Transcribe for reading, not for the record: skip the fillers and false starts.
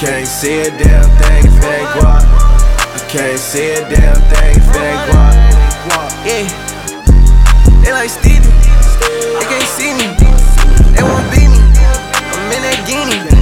can't see a damn thing if it ain't guap. I can't see a damn thing if it ain't guap. Yeah, they like Stevie, they can't see me, they won't beat me. I'm in that guinea.